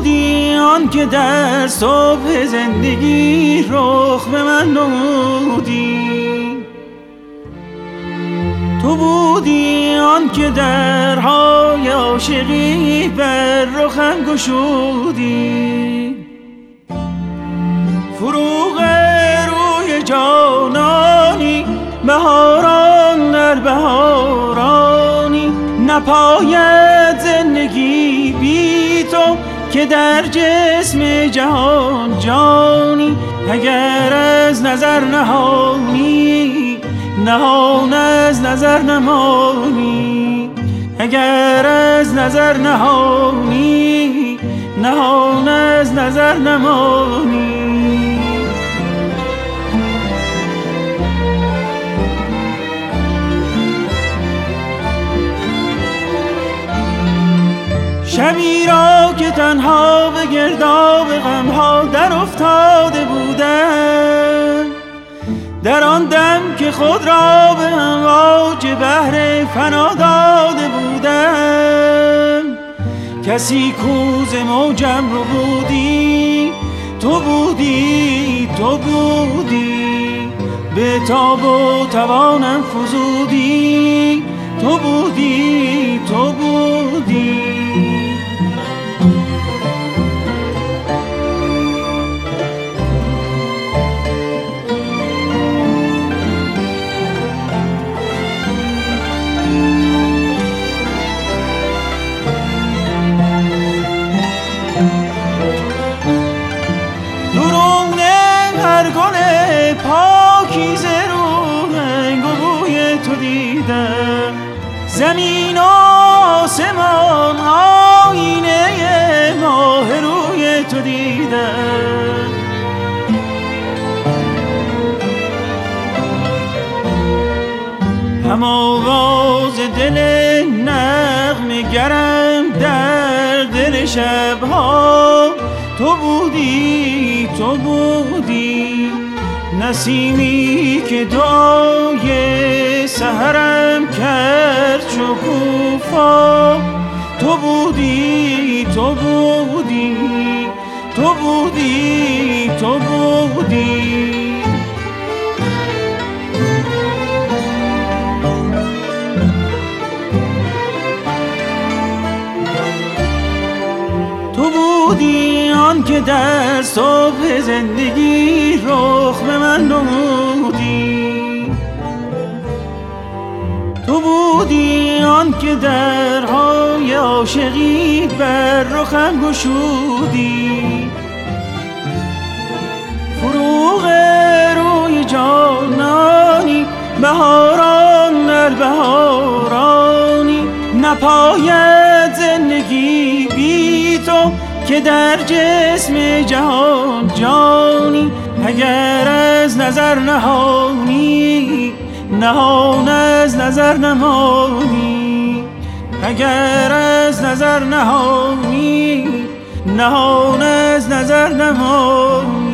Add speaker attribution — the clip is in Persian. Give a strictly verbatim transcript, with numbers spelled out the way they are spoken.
Speaker 1: بودی آن که در صبح زندگی رخ به من نمودی، تو بودی آن که درهای عاشقی بر رخم گشودی. فروغ روی جانانی، بهاران در بهارانی، نپاید زندگی بی تو که در جسم جهان جانی. اگر از نظر نهانی، نهان از نظر نمانی. اگر از نظر نهانی، نهان از نظر نمانی. شبی را که تنها به گرداب غمها در افتاده بودم، در آن دم که خود را به امواج بحر فنا داده بودم، کسی کوز موجم رو بودی، تو بودی، تو بودی، به تاب و توانم فزودی، تو بودی، تو بودی. پاکیزه رو رنگ و بوی تو دیدم، زمین و آسمان آینه ماه روی تو دیدم. هم آواز دل نغمه گرم در دل شبها، تو بودی، تو بودی، نسیمی که دعای سحرم کرد شکوفا، تو بودی، تو بودی، تو بودی، تو بودی. تو بودی آن که در صبح زندگی رخ به من نمودی، تو بودی آن که درهای عاشقی بر رخم گشودی. فروغ روی جانانی، بهاران در بهارانی، نپاید زندگی بی تو که در جسم جهان جانی. اگر از نظر نهانی، نهان از نظر نمانی. اگر از نظر نهانی، نهان از نظر نمانی.